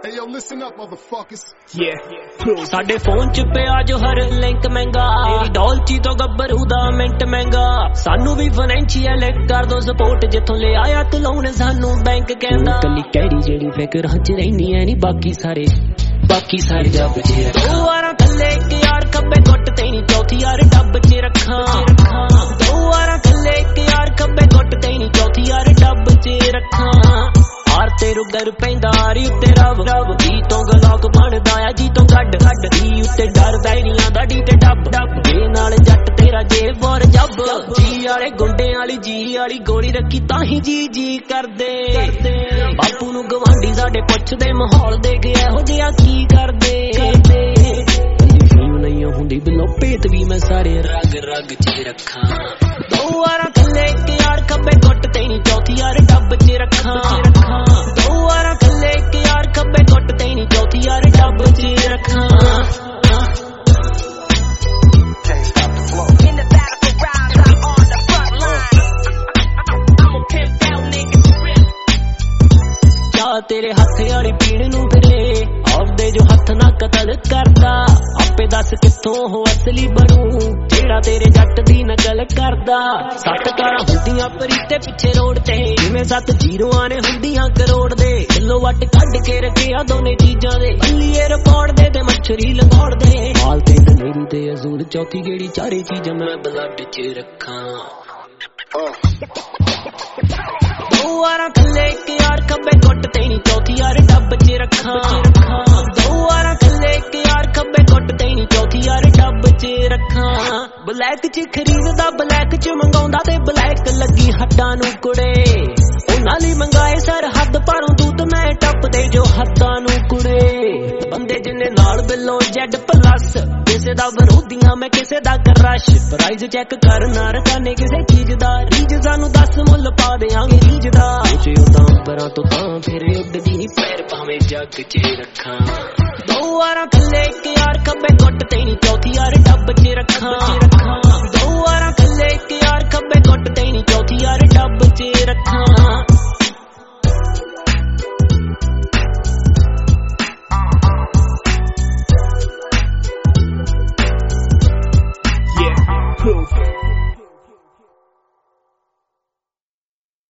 Hey yo, listen up, motherfuckers. Yeah. ਸਾਡੇ phone ਚ ਪਿਆ ਜੋ ਹਰ ਲਿੰਕ ਮਹਿੰਗਾ, ਤੇਰੀ ਡੋਲਚੀ ਤੋਂ ਗੱਭਰੂ ਦਾ ਮਿੰਟ ਮਹਿੰਗਾ। ਸਾਨੂੰ ਵੀ ਫਾਈਨੈਂਸ਼ੀਅਲ ਕਰ ਦੋ ਸਪੋਰਟ, ਜਿੱਥੋਂ ਲੈ ਆਇਆ ਤੂੰ ਲੋਨ ਸਾਨੂੰ ਬੈਂਕ ਕਹਿੰਦਾ। ਕੱਲੀ ਕਿਹੜੀ ਜਿਹੜੀ ਫਿਕਰ ਹੱਜ ਰਹਿਨੀ ਐ ਨੀ, ਬਾਕੀ ਸਾਰੇ ਜੱਬ ਚ ਰੱਖਾਂ। ਦੋ ਵਾਰਾਂ ਥੱਲੇ ਇੱਕ ਯਾਰ ਖੱਬੇ ਗੁੱਟ ਤੇ ਨੀ, ਚੌਥੀ ਯਾਰ ਡੱਬ ਚ ਰੱਖਾਂ। ਦੋ ਵਾਰਾਂ ਥੱਲੇ ਇੱਕ ਯਾਰ ਖੱਬੇ ਗੁੱਟ ਤੇ ਨੀ, ਚੌਥੀ ਯਾਰ ਡੱਬ ਚ ਰੱਖਾਂ। ਹਾਰ ਤੇ ਰੁਗਰ ਪੈਂਦਾ ਰੀ ਉੱਤੇ ਰੱਬ ਜੀ ਤੋਂ ਗਲੋਕ ਬਣਦਾ ਆ, ਜੀ ਤੋਂ ਗੱਡ ਜੀ ਉੱਤੇ ਡਰਦਾ ਹੀ ਨੀ ਆਂਦਾ ਡੀ ਤੇ ਡੱਬ ਜੇ ਨਾਲ ਜੱਟ ਤੇਰਾ ਜੇਬ ਔਰ ਜੱਬ। ਜੀ ਵਾਲੇ ਗੁੰਡਿਆਂ ਵਾਲੀ ਜੀ ਵਾਲੀ ਗੋਲੀ ਰੱਖੀ ਤਾਂ ਹੀ ਜੀ ਕਰਦੇ। ਬਾਪੂ ਨੂੰ ਗਵਾਂਢੀ ਸਾਡੇ ਪੁੱਛਦੇ ਮਾਹੌਲ ਦੇ ਕੇ ਇਹੋ ਜਿਹਾ ਕੀ ਕਰਦੇ। ਨਹੀਂ ਹੁੰਦੀ ਬਿਲੋ ਭੇਤ ਵੀ ਮੈਂ ਸਾਰੇ ਰਗ ਚ ਰੱਖਾਂ। ਦੋ ਵਾਰਾਂ ਥੱਲੇ ਇੱਕ ਯਾਰ ਖੱਬੇ ਗੁੱਟ ਤੇ ਨੀ, ਚੌਥੀ ਯਾਰ ਡੱਬ ਚ ਰੱਖਾਂ। ਦੋ ਵਾਰਾਂ ਥੱਲੇ ਇੱਕ ਯਾਰ ਖੱਬੇ ਗੁੱਟ ਤੇ ਨੀ, ਚੌਥੀ ਯਾਰ ਡੱਬ ਚ ਰੱਖਾਂ। ਤੇਰੇ ਹੱਥ ਵਾਲੀ ਪੀੜ ਨੂੰ ਫਿਰੇ ਆਪਦੇ ਜੋ ਹੱਥ ਨਾ ਕਤਲ ਕਰਦਾ। ਆਪੇ ਦੱਸ ਕਿੱਥੋਂ ਉਹ ਅਸਲੀ ਬਣੂ ਜਿਹੜਾ ਤੇਰੇ ਜੱਟ ਦੀ ਨਕਲ ਕਰਦਾ। 7 ਕਾਰਾਂ ਹੁੰਦੀਆਂ ਪਰੀਤੇ ਪਿੱਛੇ ਰੋਡ ਤੇ, ਜਿਵੇਂ 7 ਜ਼ੀਰੋਆਂ ਨੇ ਹੁੰਦੀਆਂ ਕਰੋੜ ਦੇ। ਕਿਲੋ ਵੱਟ ਕੱਢ ਕੇ ਰੱਖਿਆ ਦੋਨੇ ਚੀਜ਼ਾਂ ਦੇ, ਬੱਲੀਏ ਰਿਪੋਰਟ ਦੇ ਤੇ ਮੱਛਰੀ ਲੰਗੋੜ ਦੇ। ਹਾਲ ਤੇ ਦਲੇਰੀ ਤੇ ਅਜ਼ੂਰ ਚੌਥੀ ਜਿਹੜੀ ਚਾਰੇ ਚੀਜ਼ਾਂ ਮੈਂ ਬਲੱਡ ਚ ਰੱਖਾਂ। ਦੋ ਵਾਰਾਂ ਥੱਲੇ ਇੱਕ ਯਾਰ ਖੱਬੇ ਗੁੱਟ ਤੇ ਨੀ, ਚੌਥੀ ਯਾਰ ਡੱਬ ਚ ਰੱਖਾਂ। ਦੋ ਵਾਰਾਂ ਥੱਲੇ ਇੱਕ ਯਾਰ ਖੱਬੇ ਗੁੱਟ ਤੇ ਨੀ, ਚੌਥੀ ਯਾਰ ਡੱਬ ਚ ਰੱਖਾਂ। ਬਲੈਕ ਚ ਖਰੀਦਦਾ ਬਲੈਕ ਚ ਮੰਗਾਉਂਦਾ, ਤੇ ਬਲੈਕ ਲੱਗੀ ਹੱਡਾਂ ਨੂੰ ਕੁੜੇ। ਉਹਨਾਂ ਲਈ ਮੰਗਾਏ ਸਰਹੱਦ ਪਾਰੋਂ ਦੂਤ ਮੈਂ ਟੱਪਦੇ ਜੋ ਹੱਥਾਂ ਨੂੰ ਕੁੜੇ। ਬੰਦੇ ਜਿੰਨੇ ਨਾਲ ਬਿੱਲੋਂ ਜੈਡ ਪਲੱਸ, ਕਿਸੇ ਦਾ ਵਿਰੋਧੀਆਂ ਮੈਂ ਕਿਸੇ ਦਾ ਕਰਸ਼। ਪ੍ਰਾਈਜ਼ ਚੈੱਕ ਕਰਨਾ ਰਕਾਨੇ ਕਿਸੇ ਚੀਜ਼ ਦਾ, ਰੀਜ ਸਾਨੂੰ ਦੱਸ ਮੁੱਲ ਪਾ ਦਿਆਂਗੇ ਰੀਜ ਦਾ। ਉਦਾਂ ਅੰਬਰਾਂ ਤੋਂ ਤਾਂ ਫਿਰ ਉੱਡਦੀ ਨੀ ਪੈਰ ਭਾਵੇਂ ਜੱਗ ਚ ਰੱਖਾਂ। ਦੋ ਵਾਰਾਂ ਥੱਲੇ